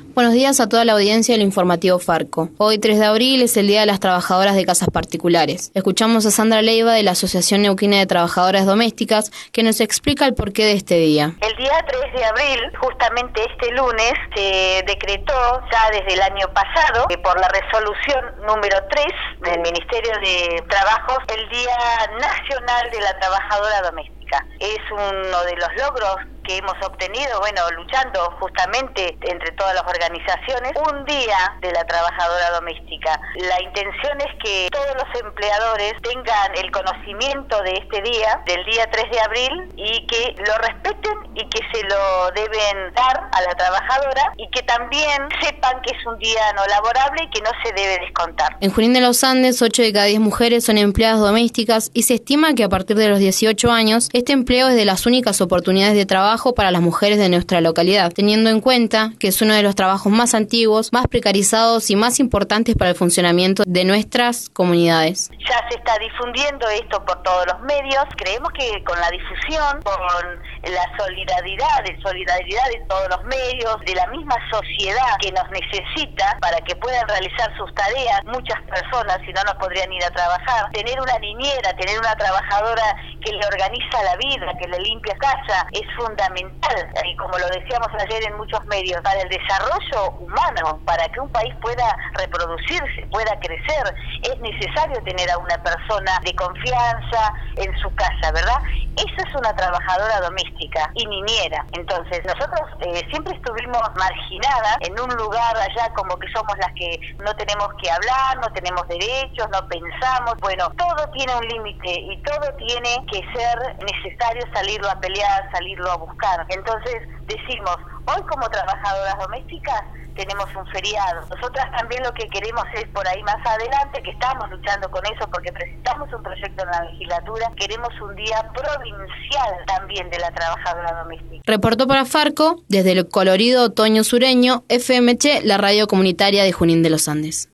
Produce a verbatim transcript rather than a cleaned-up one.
Buenos días a toda la audiencia del informativo Farco. Hoy, tres de abril, es el Día de las Trabajadoras de Casas Particulares. Escuchamos a Sandra Leiva de la Asociación Neuquina de Trabajadoras Domésticas, que nos explica el porqué de este día. El día tres de abril, justamente este lunes, se decretó ya desde el año pasado, que por la resolución número tres del Ministerio de Trabajo, el Día Nacional de la Trabajadora Doméstica. Es uno de los logros que hemos obtenido, bueno, luchando justamente entre todas las organizaciones, un día de la trabajadora doméstica. La intención es que todos los empleadores tengan el conocimiento de este día, del día tres de abril, y que lo respeten y que se lo deben dar a la trabajadora, y que también sepan que es un día no laborable y que no se debe descontar. En Junín de los Andes, ocho de cada diez mujeres son empleadas domésticas y se estima que a partir de los dieciocho años, este empleo es de las únicas oportunidades de trabajo para las mujeres de nuestra localidad, teniendo en cuenta que es uno de los trabajos más antiguos, más precarizados y más importantes para el funcionamiento de nuestras comunidades. Ya se está difundiendo esto por todos los medios. Creemos que con la difusión, con la solidaridad, de solidaridad de todos los medios, de la misma sociedad que nos necesita para que puedan realizar sus tareas, muchas personas si no, no podrían ir a trabajar, tener una niñera, tener una trabajadora que le organiza la vida, que le limpia casa, es fundamental. Y como lo decíamos ayer en muchos medios, para el desarrollo humano, para que un país pueda reproducirse, pueda crecer, es necesario tener a una persona de confianza en su casa, ¿verdad? Esa es una trabajadora doméstica y niñera. Entonces nosotros eh, siempre estuvimos marginadas en un lugar allá como que somos las que no tenemos que hablar, no tenemos derechos, no pensamos. Bueno, todo tiene un límite y todo tiene que ser necesario salirlo a pelear, salirlo a buscar. Entonces decimos, hoy como trabajadoras domésticas tenemos un feriado. Nosotras también lo que queremos es por ahí más adelante, que estamos luchando con eso porque presentamos un proyecto en la legislatura, queremos un día provincial también de la trabajadora doméstica. Reportó para Farco, desde el colorido otoño sureño, F M H, la radio comunitaria de Junín de los Andes.